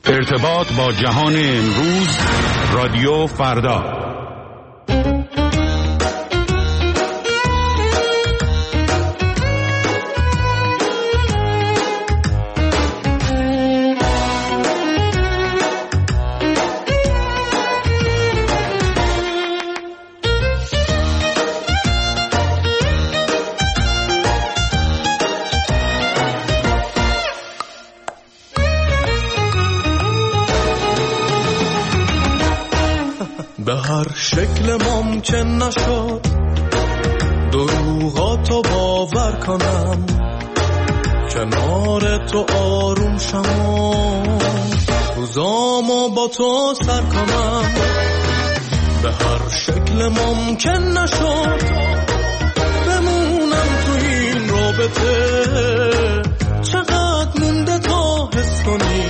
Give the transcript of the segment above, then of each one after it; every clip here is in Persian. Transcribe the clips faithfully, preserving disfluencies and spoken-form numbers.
ارتباط با جهان امروز، رادیو فردا. به هر شکل ممکن نشد دروغاتو باور کنم، کنار تو آروم شم، روزامو با تو سر کنم. به هر شکل ممکن نشد بمونم تو این رابطه، چقدر مونده تا حس کنی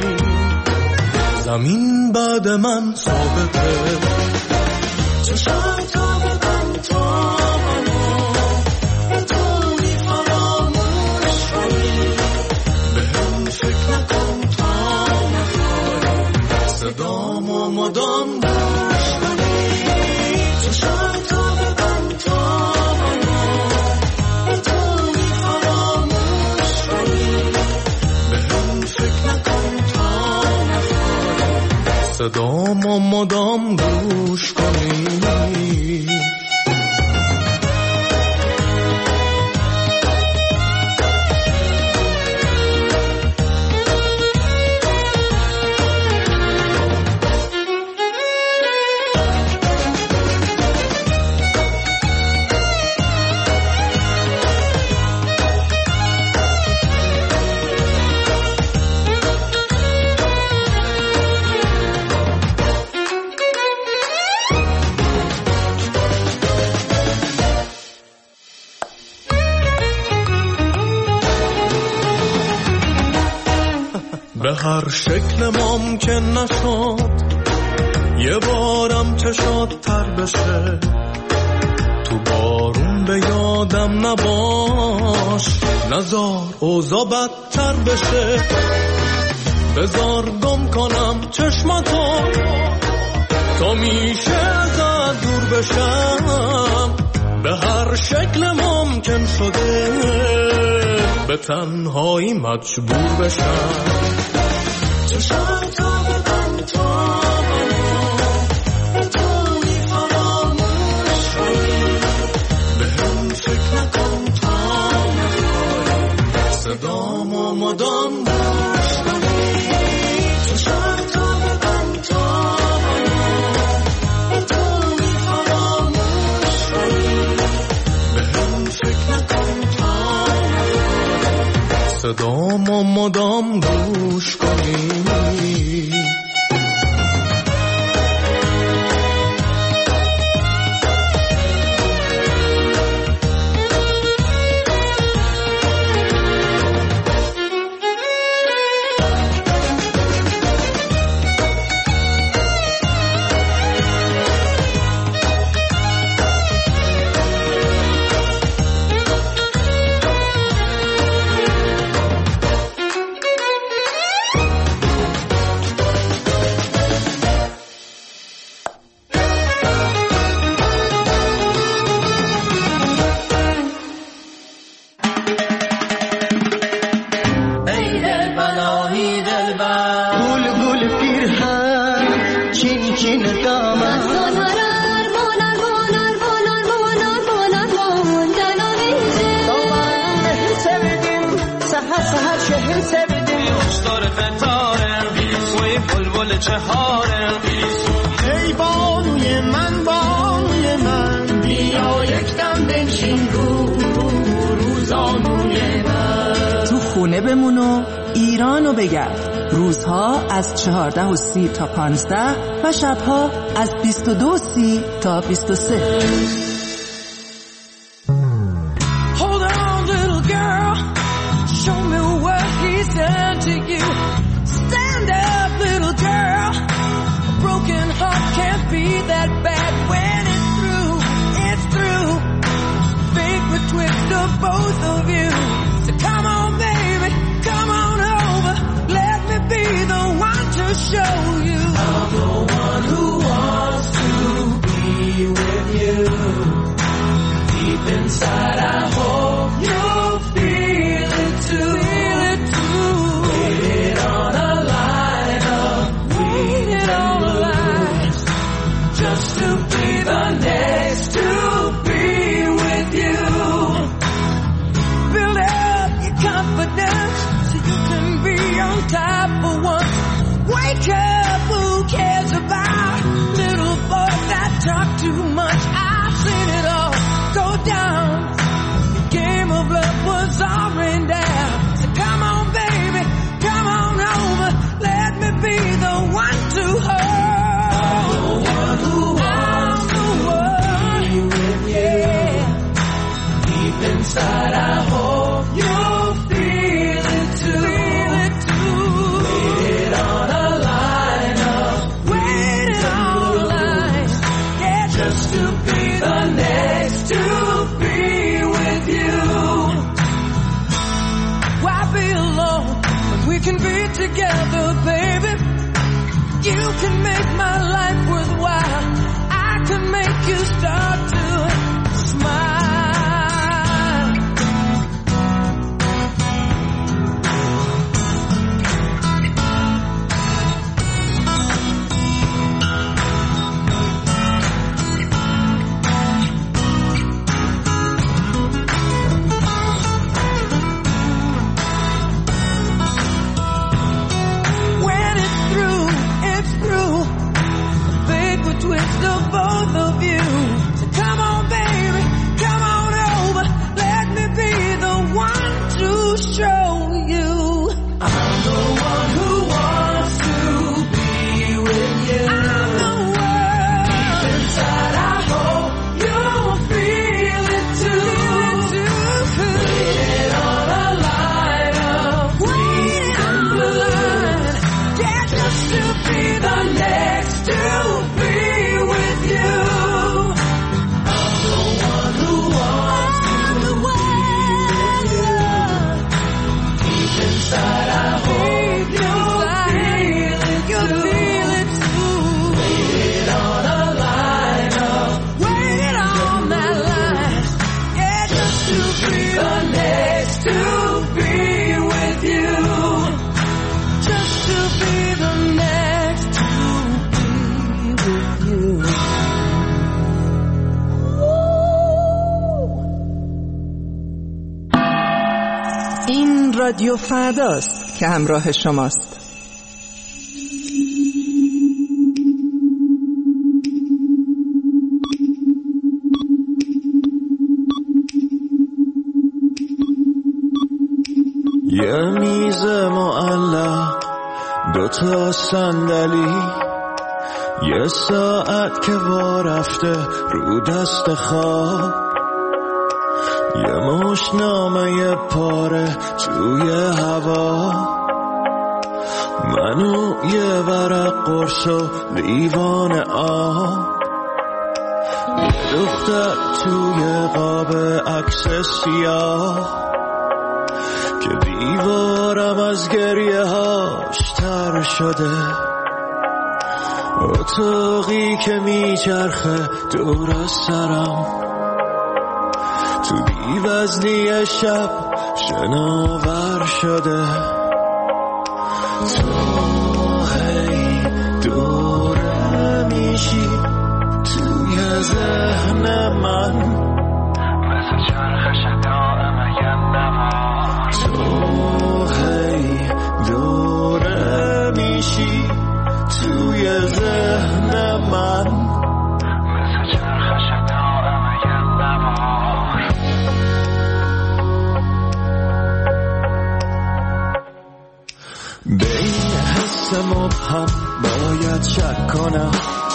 زمین بعد من ثابته. چشم تا ببند تا منو بتونی فراموش کنی، به هم فکر نکن تا نخوای صدامو مدام گوش کنی. چشم تا ببند تا منو بتونی فراموش کنی، به هم فکر نکن تا نخوای صدامو مدام گوش کنی. به هر شکل ممکن نشد یه بارم چشات تر بشه، تو بارون به یادم نباش، نزار اوضاع بدتر بشه. بذار گم کنم چشماتو تا میشه ازت دور بشم، به هر شکل ممکن شده به تنهایی مجبور بشم. چشم تا ببند تا منو بتونی فراموش کنی، به هم فکر نکن تا نخوای صدامو مدام گوش کنی. چشم تا ببند تا منو بتونی فراموش کنی، به هم فکر نکن تا نخوای صدامو مدام گوش کنی. ای بانوی من بانوی من، بیا یک دم بنشین رو روزانوی من. تو خونه بمون و ایرانو بگرد. روزها از چهارده و سی تا پانزده و شبها از بیست و دو سی تا بیست و سه. Hold on little girl, show me what he's done to you. Stand up little girl, a broken heart can't be that bad when it's through, it's through. Think betwixt of both of you. So come on baby, come on over, let me be the one to show show you. I'm the one who wants to be with you. Deep inside I hope you'll feel it too. Feel it too. Waited on a line of waited on a line just to be the next to be with you. Build up your confidence so you can be on top for once. Wake up, who cares about little boys that talk too much? I've seen it all go down. The game of love was already down. So come on, baby, come on over. Let me be the one to hold. I'm the one who wants to be with you. Deep inside, I hope you'll feel it too. Feel it too. Waited on a line of waited on a line, yeah, just to be the next to be with you. Why be alone when we can be together, baby? You can make my life worthwhile. I can make you start to smile. When it's through, it's through. A fate betwixt the both of you. So come on, baby, come on over. Let me be the one to show you. I'm the one who wants to be with you. I'm the one. Deep inside, I hope you'll feel it too. Waited on a line of waiting on the line, yeah, just to be the next to be with you. I'm the one who wants to be with you. Deep inside, I hope you'll feel it too. Waited on a line of waited on that line, yeah, just to be the next to be with you. Just to be the next to be with you. این رادیو فرداست که همراه شماست. یه میز معلق، دوتا صندلی، یه ساعت که وا رفته رو دست خواب، یه مشت نامه پاره توی هوا، منو یه ورق قرص و لیوان آب، یه دختر توی قاب عکس سیاه که دیوارم از گریه هاش تر شده، اتاقی که میچرخه دور سرم، تو بی‌وزنی شب شناور شده، تو هی دوره میشی توی ذهن من، مثل چرخش دائم یه نوار، تو هی دوره میشی توی ذهن من، مثل چرخش دائم یه نوار. به این حس مبهم باید شک کنم،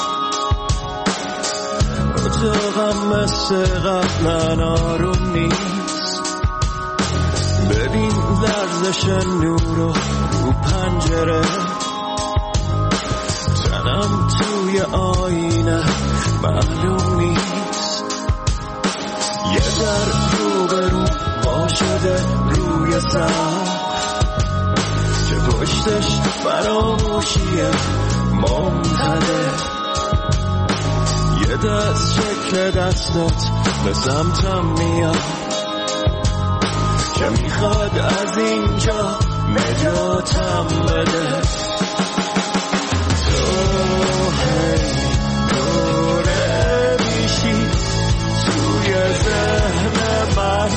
اتاقم مثل قبلا آروم نیست، ببین لرزش نور رو پنجره، تنم توی آینه معلوم نیست، یه در رو به رو وا شده روی سر که پشت راستش فراموشیه ممتده. یه دست شکل دستات به سمتم میاد که میخواد از اینجا نجاتم بده. تو هی دوره میشی توی ذهن من،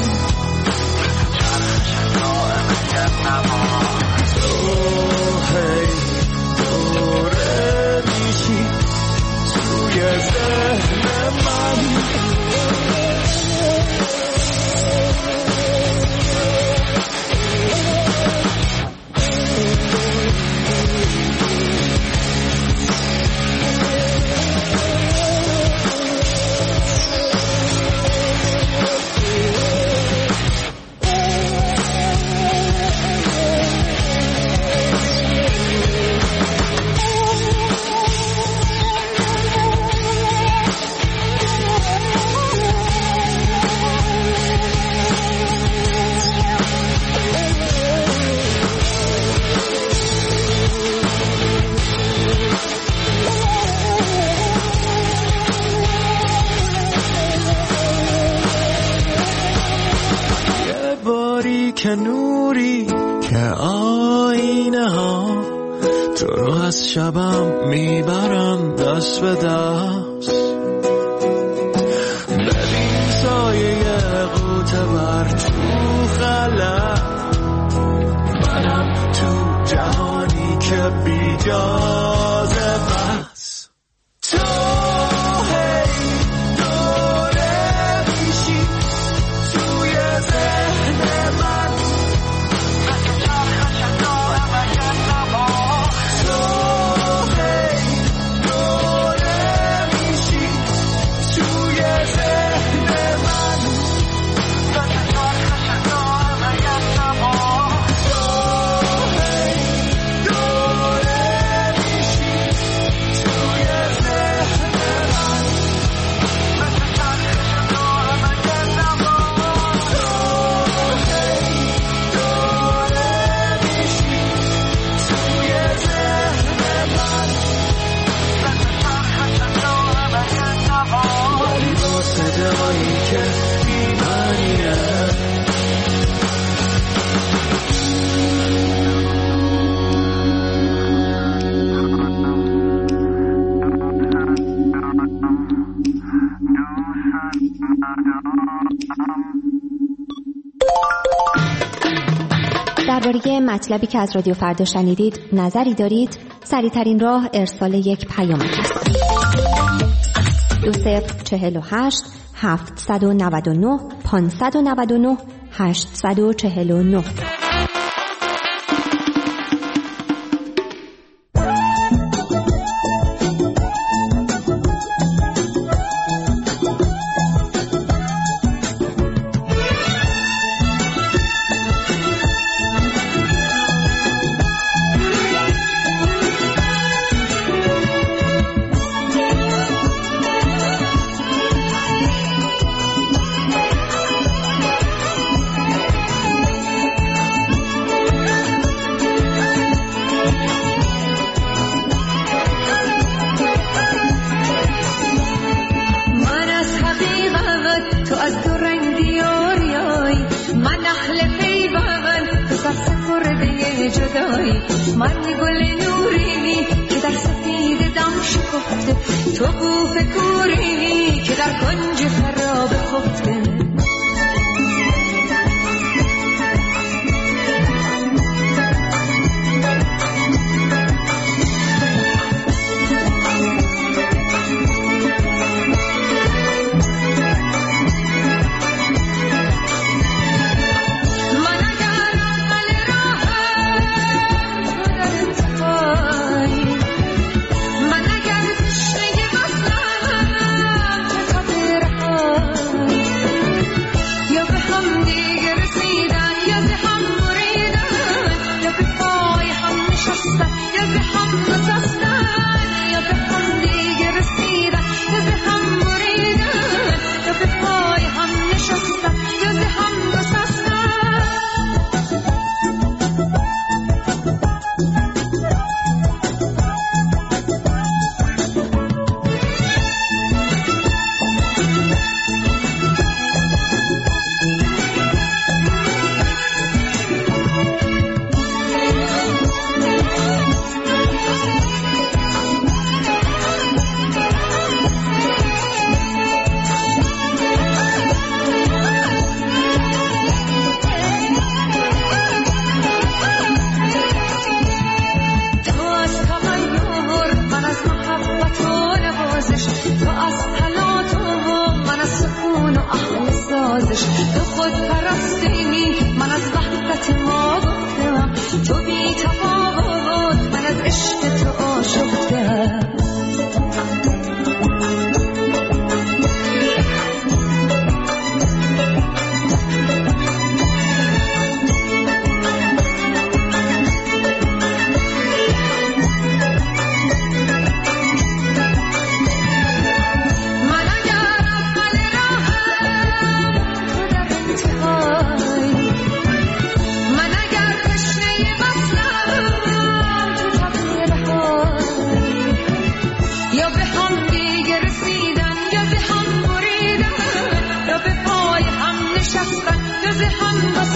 تو هی دوره میشی توی ذهن من. که نوری که آینه ها تو رو از شبم میبرن دست به دست. ببین سایه قوطه بر تو خلا، منم تو جهانی که بی جازه بس. تو هی دوره میشی توی ذهن من، درباره مطلبی که از رادیو فردا شنیدید نظری دارید؟ سریع‌ترین راه ارسال یک پیام است. دو صفر چهل و هشت هفتصد و نود و نه پانصد و نود و نه هشتصد و چهل و نه. من گل نوری که در سفید دم شکفته، تو بوف کوری که در کنج خراب خفته.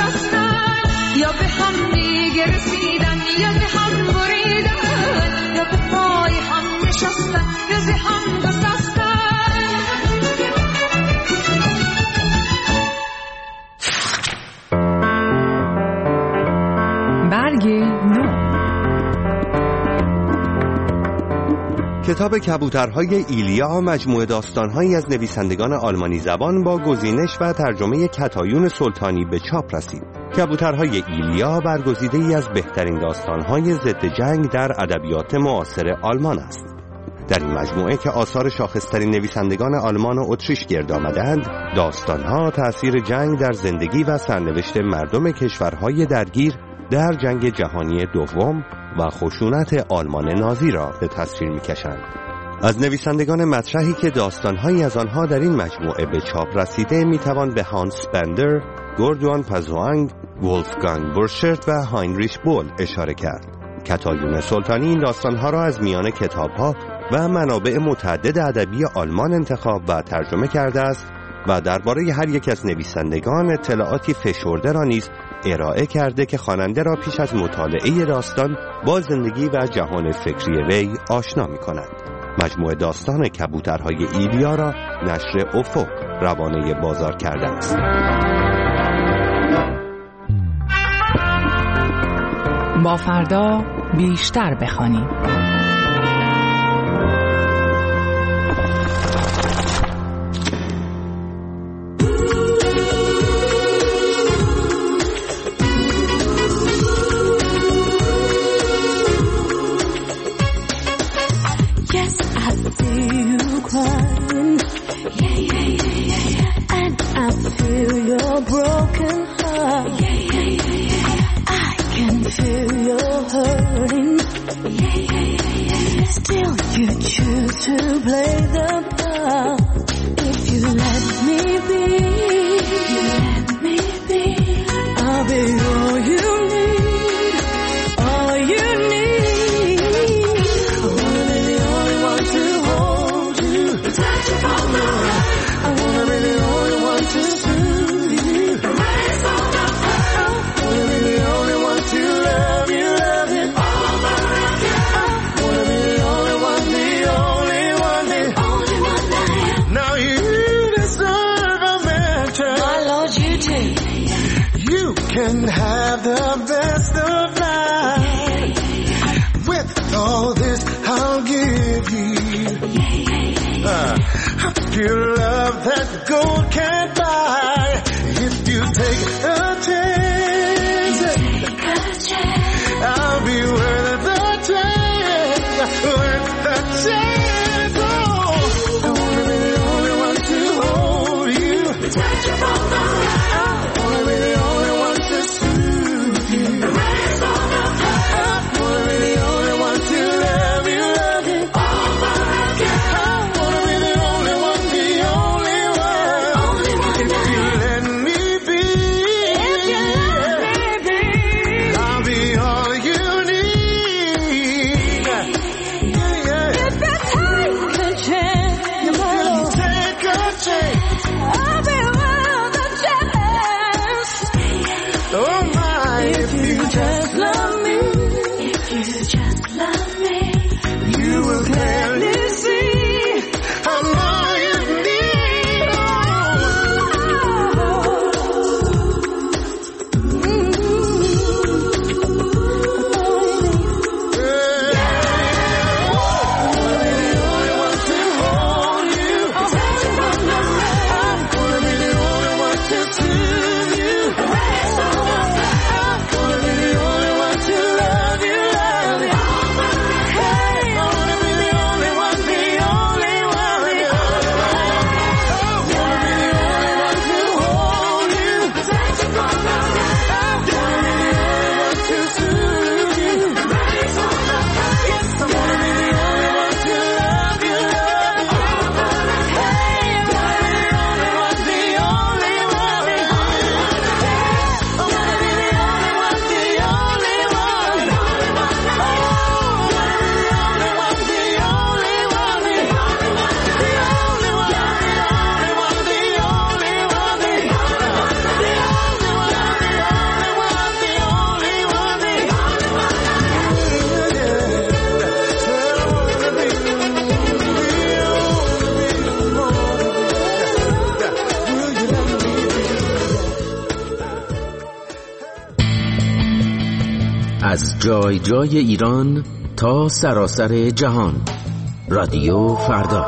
گسستن، یا به هم دیگه رسیدن یا به هم بریدن، یا به پای هم نشستن یا به هم گسستن. برگ نو. کتاب کبوترهای ایلیا مجموعه داستانهایی از نویسندگان آلمانی زبان با گزینش و ترجمه کتایون سلطانی به چاپ رسید. کبوترهای ایلیا برگزیده‌ای از بهترین داستانهای ضد جنگ در ادبیات معاصر آلمان است. در این مجموعه که آثار شاخصترین نویسندگان آلمان و اتریش گرد آمدند، داستانها تأثیر جنگ در زندگی و سرنوشت مردم کشورهای درگیر در جنگ جهانی دوم و خشونت آلمان نازی را به تصویر می‌کشند. از نویسندگان مطرحی که داستان‌هایی از آنها در این مجموعه به چاپ رسیده می‌توان به هانس بندر، گوردوان پازوانگ، ولفگانگ بورشرت و هاینریش بول اشاره کرد. کتایون سلطانی این داستان‌ها را از میان کتاب‌ها و منابع متعدد ادبی آلمان انتخاب و ترجمه کرده است و درباره هر یک از نویسندگان اطلاعاتی فشرده را نیز ارائه کرده که خواننده را پیش از مطالعه داستان با زندگی و جهان فکری وی آشنا می‌کند. مجموعه داستان کبوترهای ایلیا را نشر افق روانه بازار کرده است. با فردا بیشتر بخوانیم. Can have the best of life. With all this I'll give you uh, pure love that gold can't buy. If you take a chance, I'll be worth the chance, worth the chance. Oh, I wanna be the only one to hold you, touch you from the right. I wanna be the only one to soothe you, raise all the fire. I wanna be the only one to love you, love you over again. I wanna be the only one, the only one, only one. If you let me be, if you let me be, I'll be all you need. Yeah, yeah. If you take a chance, you must take a chance. I'll be worth a chance. Oh my, if you just love me, if you just love me, you will clearly see I'm all you need. Oh, جای جای ایران تا سراسر جهان. رادیو فردا.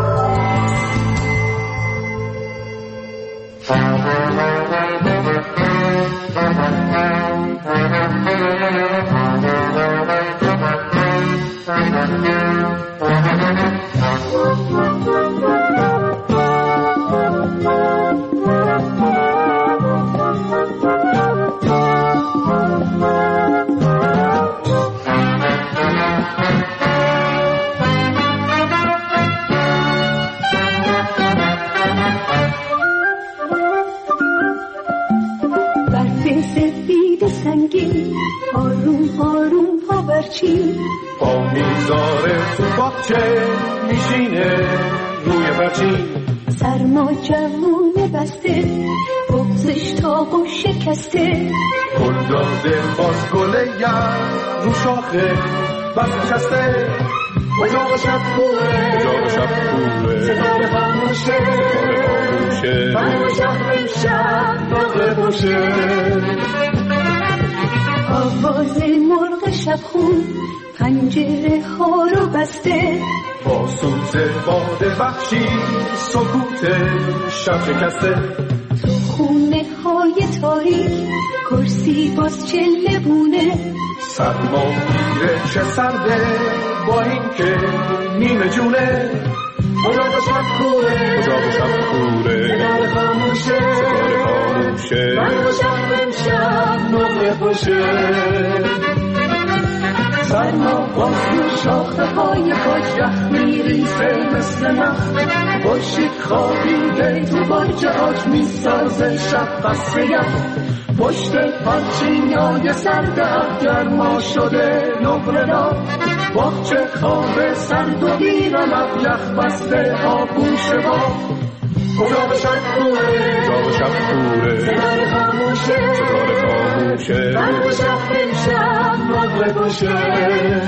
با میزاره تو باغچه میشینه روی برچین، سرما جوونه بسته بغزش تاق و شکسته، گل داده باز گله یم رو شاخه بس نشسته، اجاق شب کوره اجاق شب کوره ستاره خاموشه ستاره خاموشه برم شهر امشب نقره باشه، آواز مرغ شبخون پنجره ها رو بسته، با سوز باد وحشی سکوت شب شکسته، تو خونه های تاریک کرسی باز چله بونه، سرما میره چه سرده با این که نیمه جونه، اجاق شب کوره اجاق شب کوره ستاره خاموشه ستاره خاموشه برم شهر امشب نقره باشه، سرما باز رو شاخه های کاج رخ میریزه مثل نخ، باشید خوابیده تو باجه آج میسازه شب قصر یخ، پشت پرچینای سرده گرما شده نقره را، باغچه خواب سرد و ویران یخ بسته آغوش با، اجاق شب کوره اجاق شب کوره ستاره خاموشه ستاره خاموشه برم شهر امشب نقره باشه،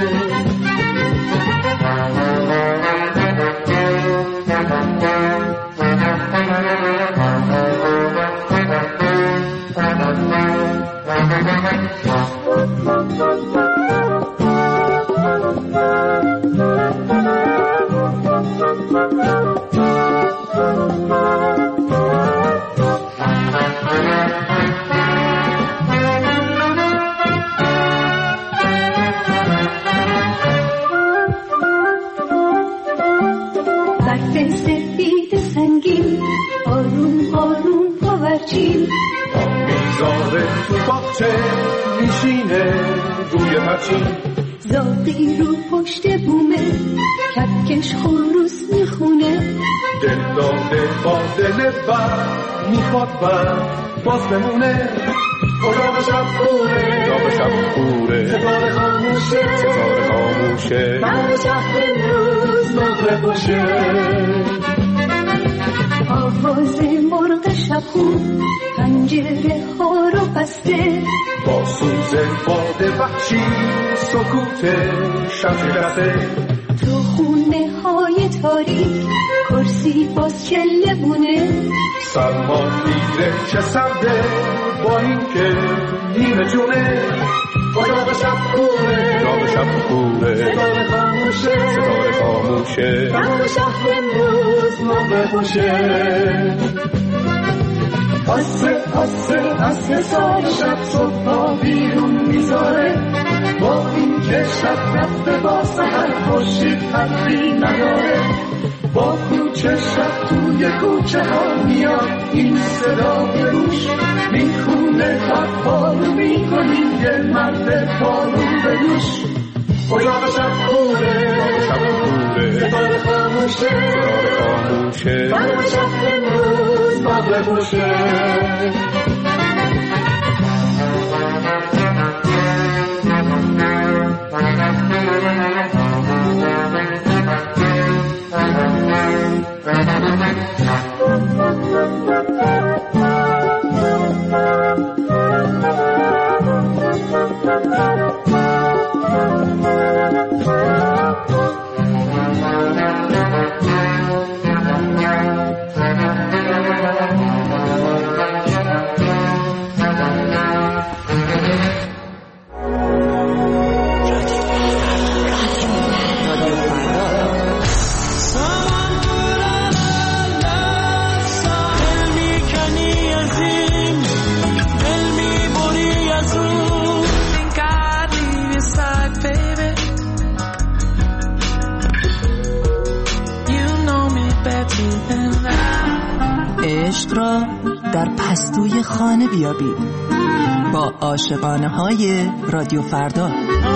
میزاره تو باغچه میشینه روی پرچین، زاغی رو پشت بومه کپکش خروس میخونه، دل داده با دل بر میخواد بر باز بمونه، اجاق شب کوره اجاق شب کوره ستاره خاموشه ستاره خاموشه برم شهر امروز نقره باشه، آواز مرغ شبخون پنجره ها رو بسته، با سوز باد وحشی سکوت شب شکسته، تو خونه های تاریک کرسی باز چله بونه، سرما میره چه سرده با این که نیمه جونه، اجاق شب کوره اجاق شب کوره ستاره خاموشه ستاره خاموشه برم شهر امروز نقره باشه، آسه آسه آسه سال شب صبح ها بیرون میذاره، با این که شب رفته با سحر خورشید حرفی نداره، با کوچه شب توی کوچه ها میاد این صدا به گوش، میخونه خط پارو میکنیم یه مرد پارو به دوش، اجاق شب کوره شب کوره ستاره خاموشه ستاره خاموشه برم شهر امروز نقره باشه، عشق را در پستوی خانه بیابید با عاشقانه های رادیو فردا.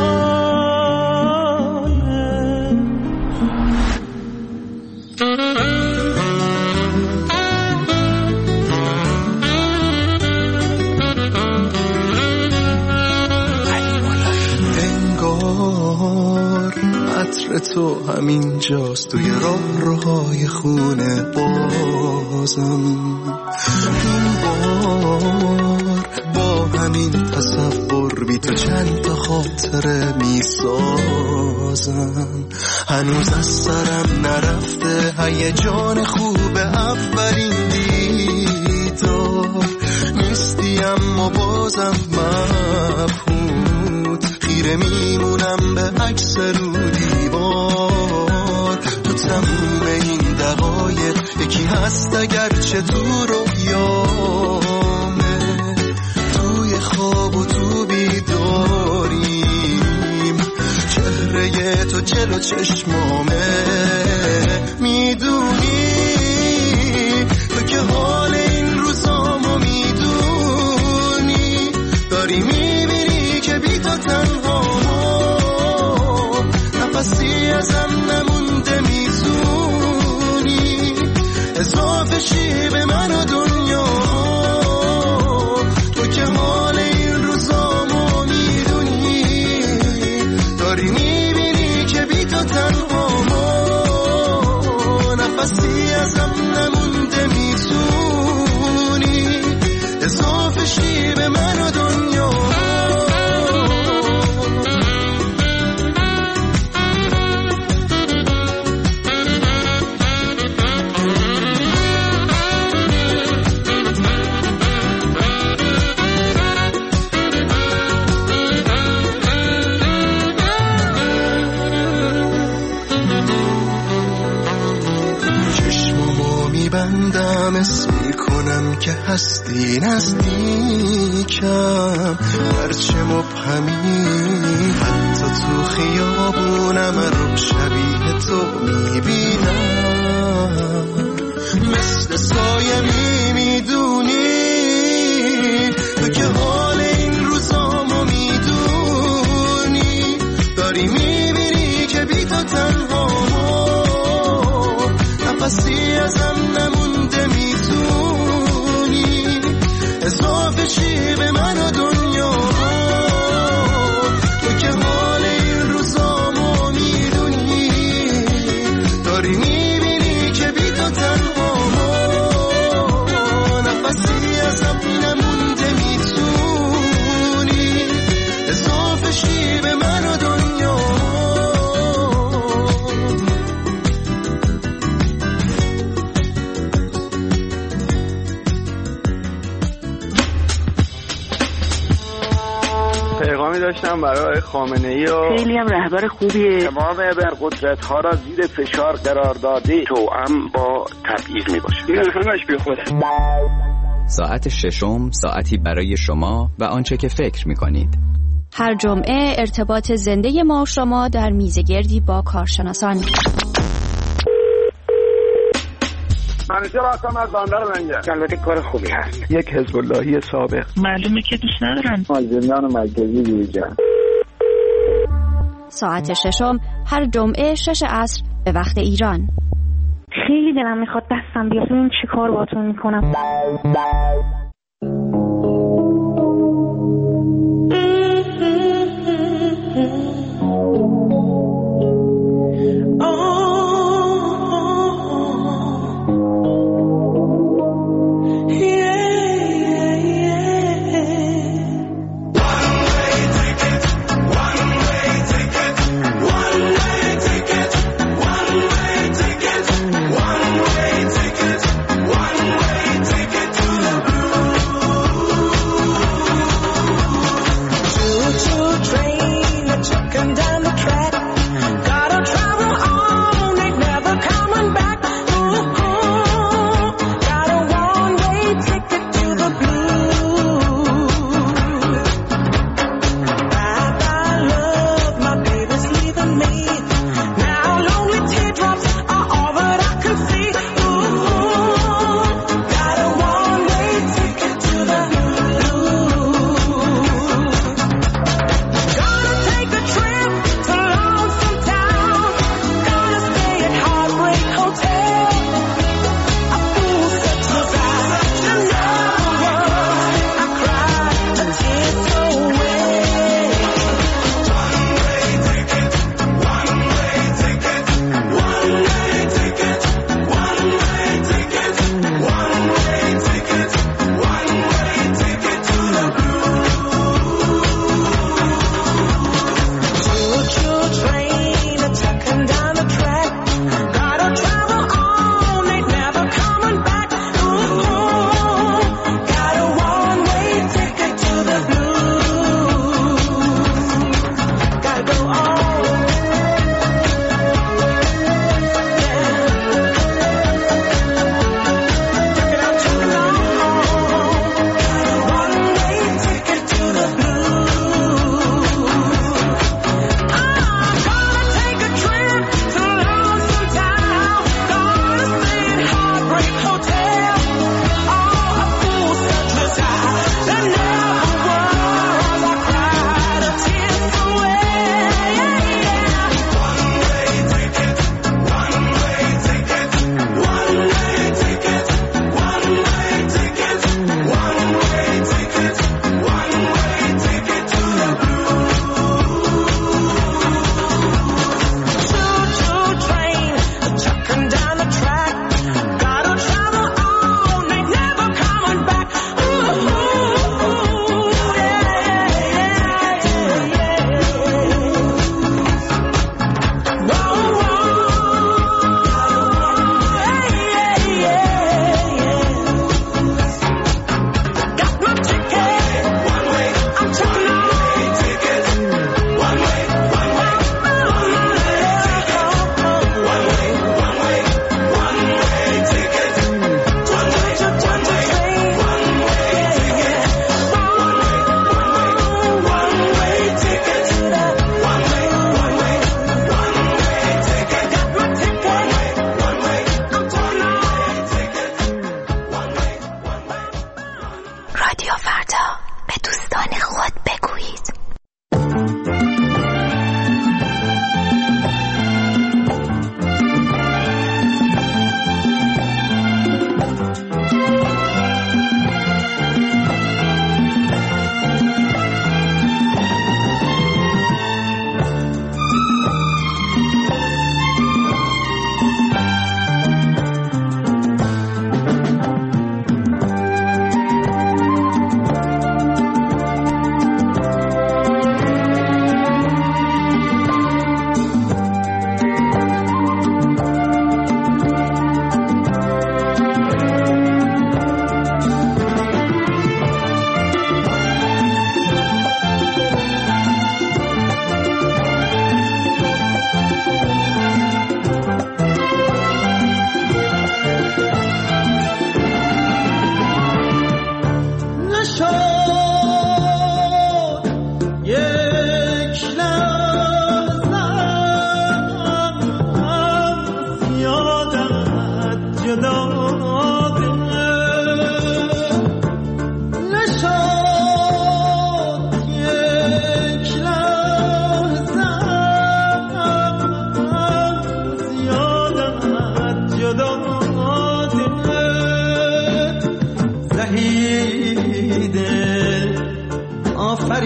انگار عطر تو همین جاست توی راه روهای خونه بازم. این بار با همین تصور بی تو چند تا خاطره می سازم. هنوز از سرم نرفته هیجان خوب اولین دیدار. نیستی اما بازم مبهوت خیره میمونم به عکس رو دیوار. تو تموم این دقایق یکی هست اگرچه تو رویامه، توی خواب و تو بیداریم، چهره تو جلو چشمامه. میدونی تو که حال این روزامو میدونی، داری میبینی که بی تو تنها نفسی ازم نمونده، میزونی اضافه شی به من و دنیا. تو که حال این روزامو میدونی، داری میبینی که بی تو تنها نفسی ازم نمونده، میزونی اضافه شی به من و دنیا. بندم اسم میکنم که هستی نزدیکم، هرچه مبهمی حتی تو خیابونم رو شبیه تو میبینم. مثل سایه میمیدونی تو که حال این روزامو میدونی، داری میبینی که بی تو تنها نفسی ازم نمونده، میزونی اضافه شی به من و دنیا. تو که حال این روزامو میدونی، داری میبینی که بی تو تنها نفسی ازم نمونده، میزونی اضافه شی به من و دنیا. پیغامی داشتم برای خامنه‌ای و خیلی هم رهبر خوبیه. تمام ابرقدرت‌ها را زیر فشار قرار داده، توأم با تبعیض میباشه. این همش بی خوده. ساعت ششم ساعتی برای شما و آنچه که فکر میکنید. هر جمعه ارتباط زنده ما و شما در میزگردی با کارشناسان. منیشه راستم از بندر منگه. البته کار خوبی هست. یک حزب اللهی سابق. معلومه که دوست ندارن. مالزمیان و مرکزی بیوجن. ساعت ششم هر جمعه شش عصر به وقت ایران. خیلی دلم میخواد دستم بیاد ببینم چی کار باهاتون میکنم. One way ticket, one way ticket to the blue.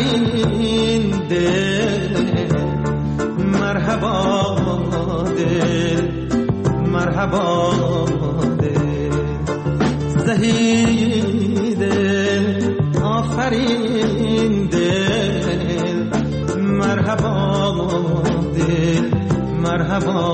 آفرین دل مرحبا دل مرحبا دل زهی دل آفرین دل مرحبا دل مرحبا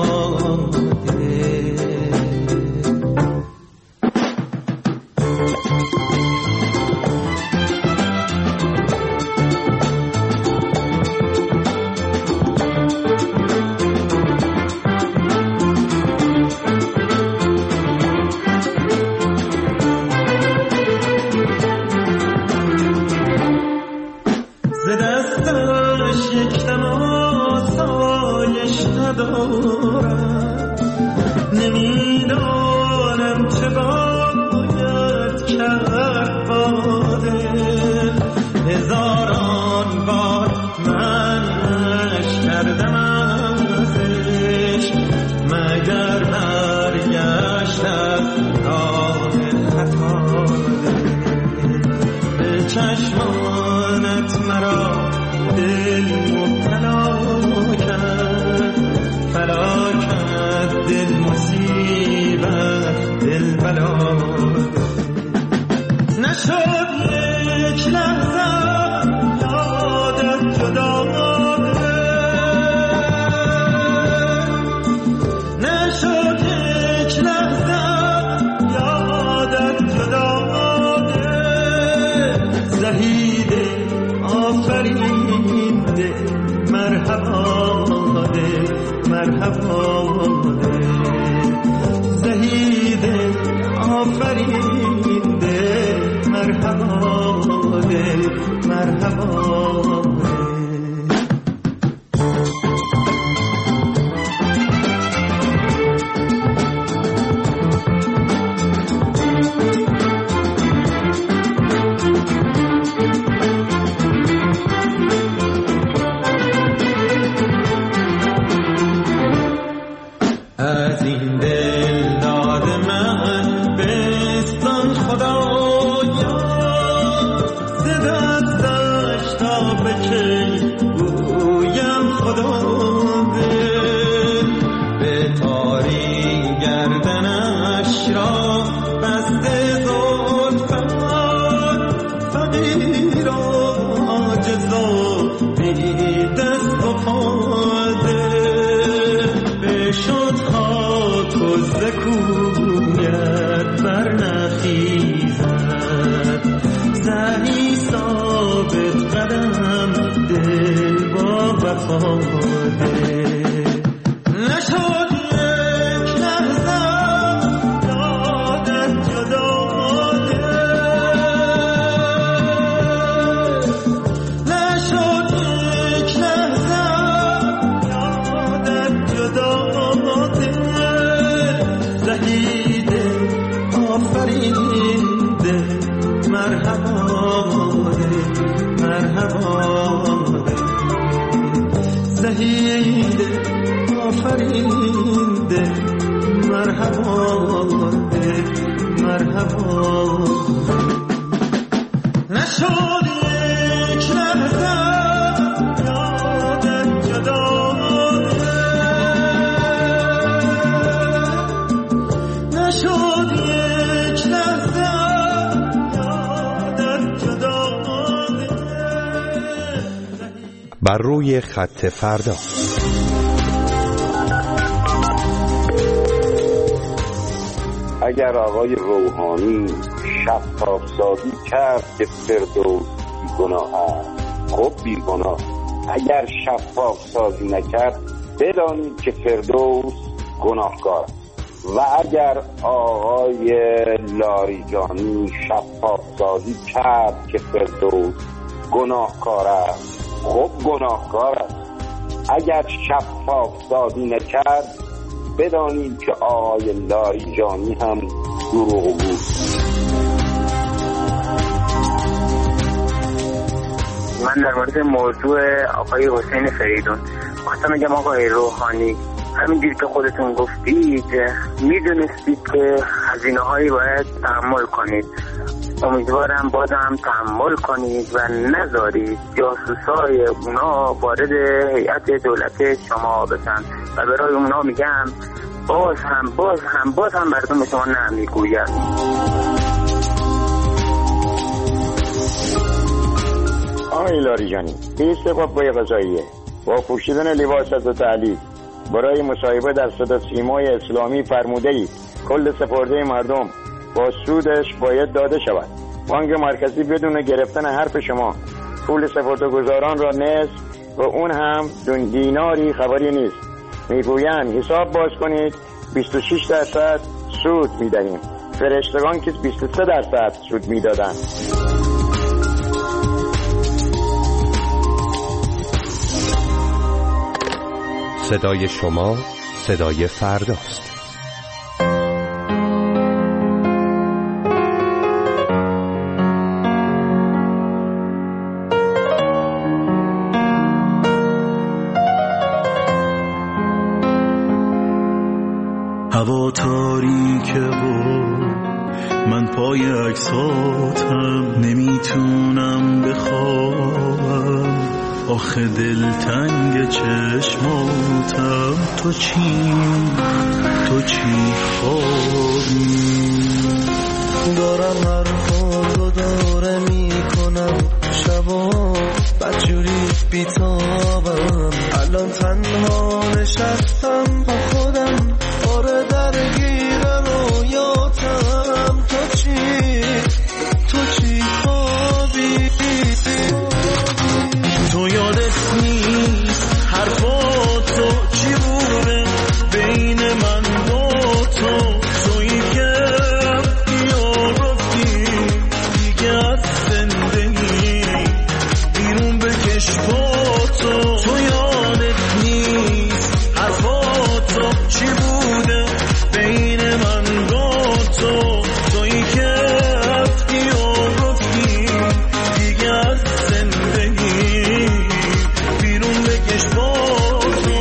نمیدانم چه باید کرد با دل هزاران بار منش کردم ازش مگر برگشت از راه خطا به چشمانت مرا دل مبتلا کرد فلاکت دل مصیبت دل بلا نشد یک لحظه یادت جدا نشد یک لحظه یادت جدا زهیده آفرین ده مرحبا ده مرحبا ده زهیده آفرین ده مرحبا ده مرحبا از این دل داد من بستان خدایا ز دستش تا به کی گویم خدا دل به تاری گردنش را بسته زلفت فقیر و عاجز و بی دست و پا شد خاک و زکویت بر نخیزد زنی ثابت قدم دل با وفا نشد یک لحظه یادت جدا نشد یک لحظه یادت جدا زهیده آفرین ده مرحبا ده مرحبا ده زهیده آفرین ده مرحبا ده مرحبا نشد یک لحظه یادت جدا نشد یک لحظه یادت جدا بر روی خط فردا. اگر آقای روحانی شفاف سازی کرد که فردوس بیگناه است، خب بیگناه. اگر شفاف سازی نکرد بدانید که فردوس گناهکار است. و اگر آقای لاریجانی شفاف سازی کرد که فردوس گناهکار است، خب گناهکار است. اگر شفاف سازی نکرد بدانید که آقای لاریجانی هم دروغگو بود. من در مورد موضوع آقای حسین فریدون خواستم بگم آقای روحانی همینجوری که خودتون گفتید میدونستید که هزینه هایی باید تحمل کنید. امیدوارم بازم تحمل کنید و نذارید جاسوسای اونا وارد هیئت دولت شما بشن و برای اونا میگم باز هم باز هم باز هم مردم شما نمیگوید. آقای لاریجانی، بیست قوه قضاییه با پوشیدن لباس از تعلیل برای مصاحبه در صدا سیمای اسلامی فرموده اید کل سپرده مردم با سودش باید داده شود. بانک مرکزی بدون گرفتن حرف شما پول سپرده‌گذاران را نصف و اون هم دون دیناری خبری نیست. میگویند حساب باز کنید بیست و شش درصد سود میدهیم. فرشتگان که بیست و سه درصد سود میدادند. صدای شما صدای فرداست. هوا تاریکه و من پای عکساتم نمیتونم بخوابم. آخه دلتنگ چشماتم تو چی تو چی خوابی. دارم حرفاتو داره میکنم شبا بدجوری بیتابم. الان تنها نشستم با خودم آره درگیر رویاتم. تو چی تو چی خوابی. تو یادت نیست حرفاتو چی بوده بین من با تو. تویی که یا رفتی دیگه از زندگی بیرون بکش پاتو. تو یادت نیست حرفاتو چی بوده بین من با تو. تویی که رفتی یا رفتی دیگه از زندگی بیرون بکش پاتو.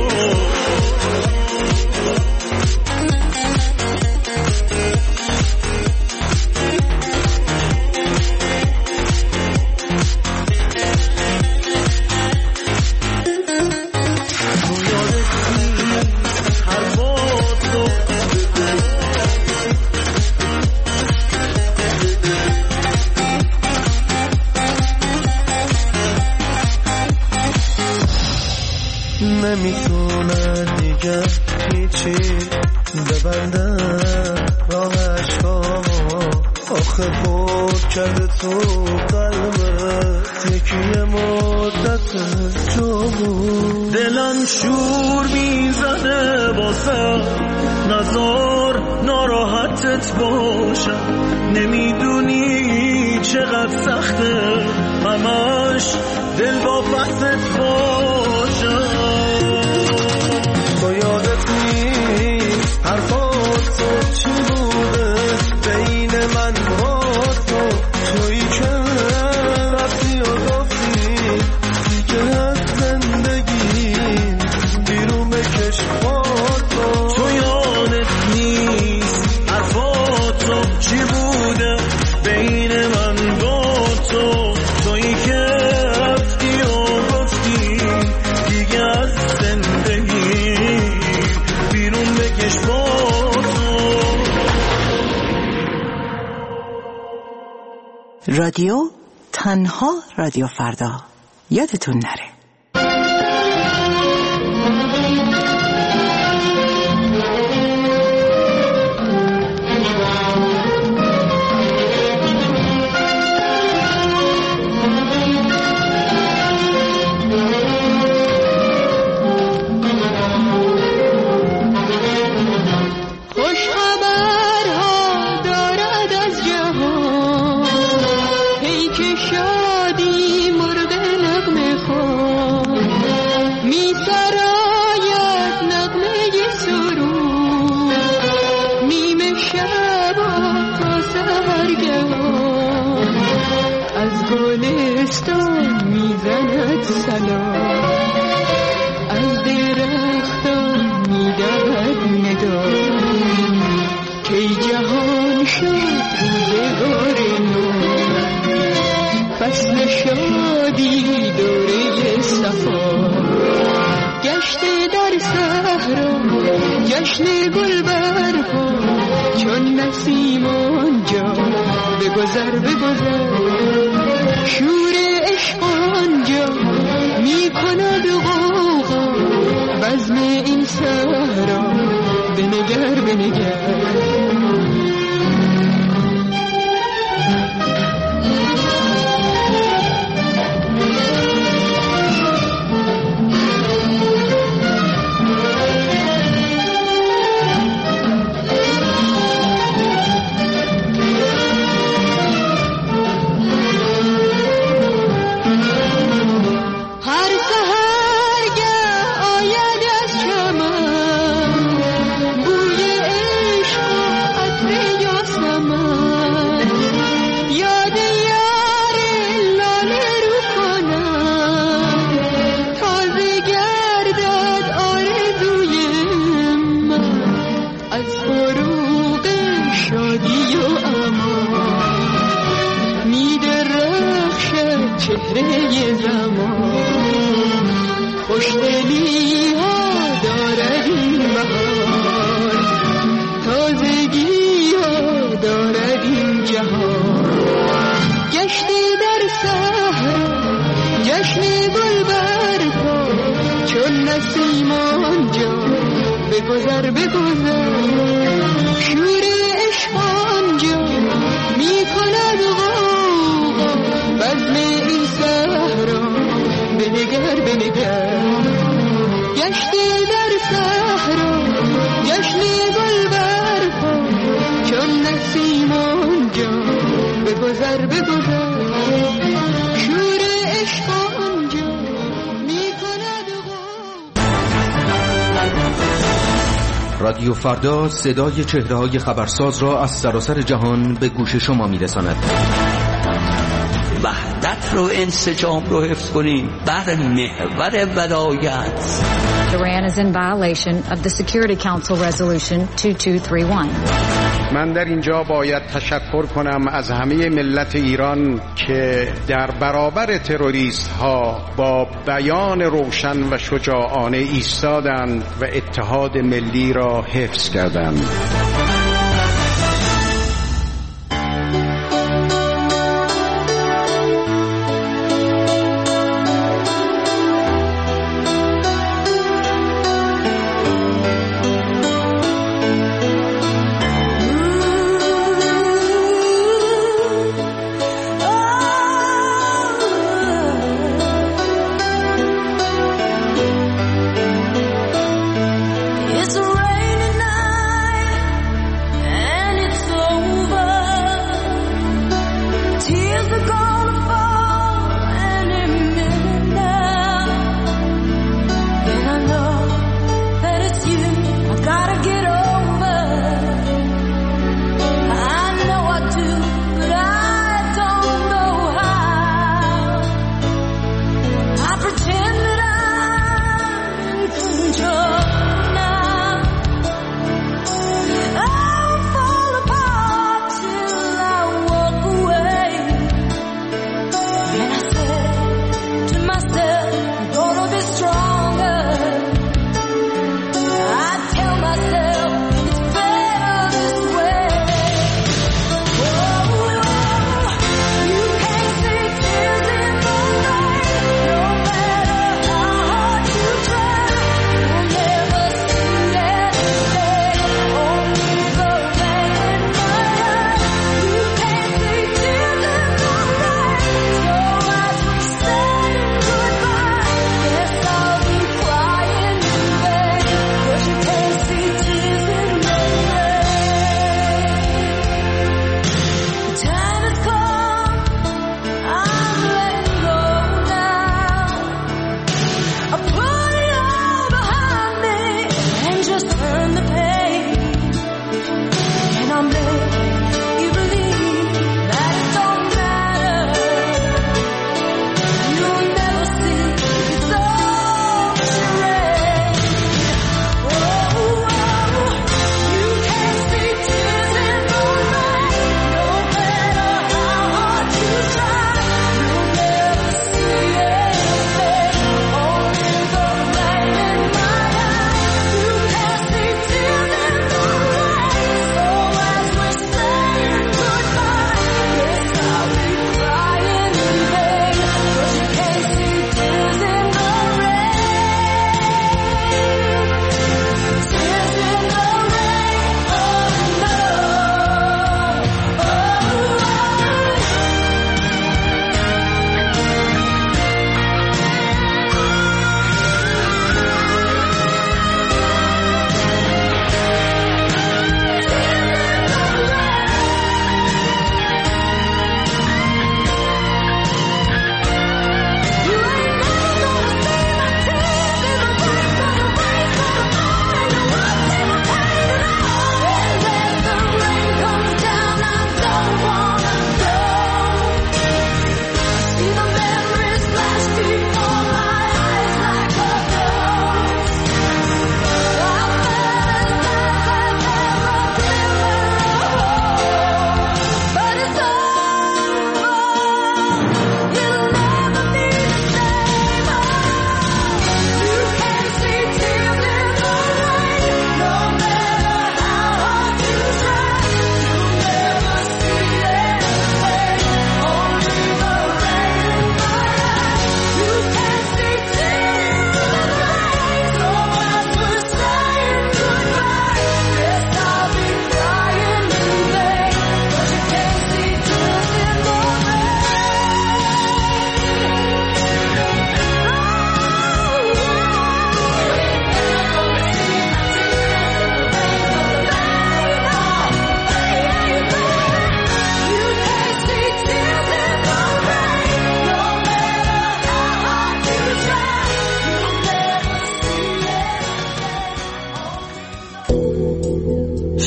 نمیتونه دیگه هیچی ببنده راه عشقامو. آخه بود کرده تو قلبت یکی مدت جو بود. دلم شور میزنه باسم نزار ناراحتت باشم. نمیدونی چقدر سخته همش دل با بست باشم. تو یادت نیست حرفاتو چی بوده بین من با تو. تویی که رفتی و گفتی دیگه از زندگی بیرون بکش پاتو. تو یادت نیست حرفاتو چی بوده بین من با تو. تویی که رفتی و گفتی دیگه از زندگی بیرون بکش پاتو. رادیو تنها رادیو فردا. یادتون نره. شادی مرغ نغمه خواه در صحرا جشن گل برپا چون نسیم آنجا بگذر بگذر شور عشق آنجا می کند غوغا بزم این صحرا بنگر بنگر بگذر بگذر شور عشق آنجا می کند غوغا بزم این صحرا بنگر بنگر گشتی در صحرا جشن گل برپا چون نسیم آنجا بگذر بگذر شور عشق آنجا می کند رادیو فردا صدای چهره‌های خبرساز را از سراسر جهان به گوش شما می‌رساند. وحدت رو انسجام رو حفظ کنیم بر محور ولایت. Iran is in violation of the Security Council Resolution two two three one. من در اینجا باید تشکر کنم از همه ملت ایران که در برابر تروریست ها با بیان روشن و شجاعانه ایستادند و اتحاد ملی را حفظ کردند. It's a rainy night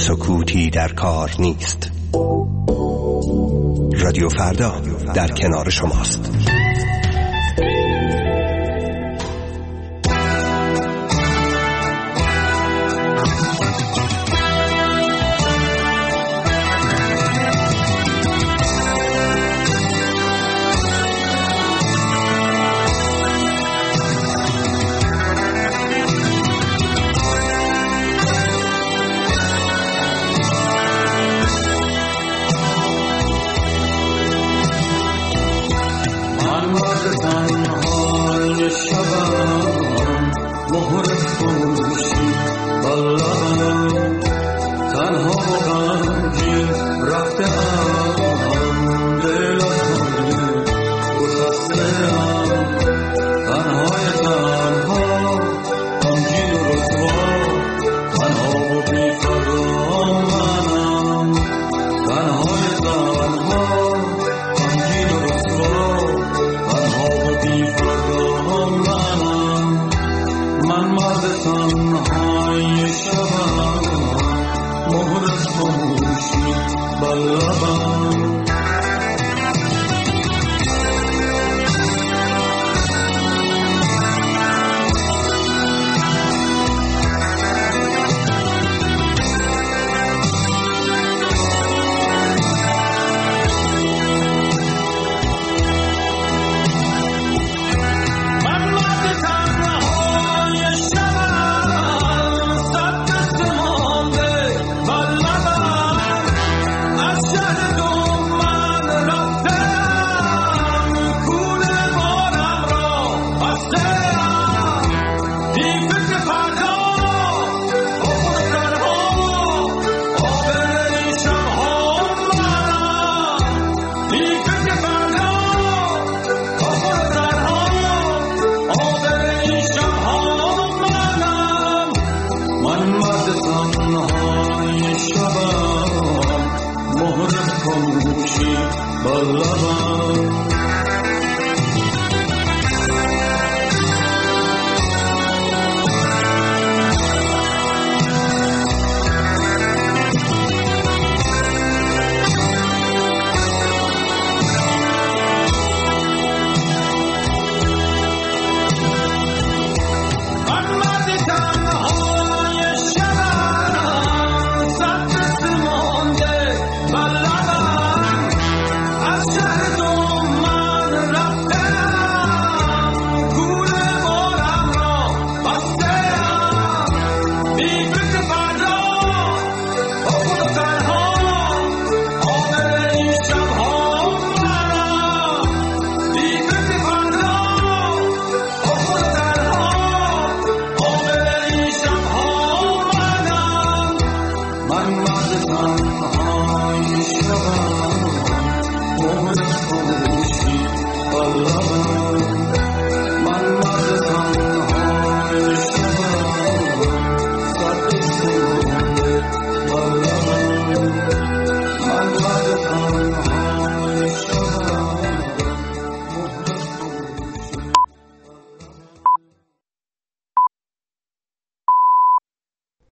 سکوتی در کار نیست. رادیو فردا در کنار شماست. Oh,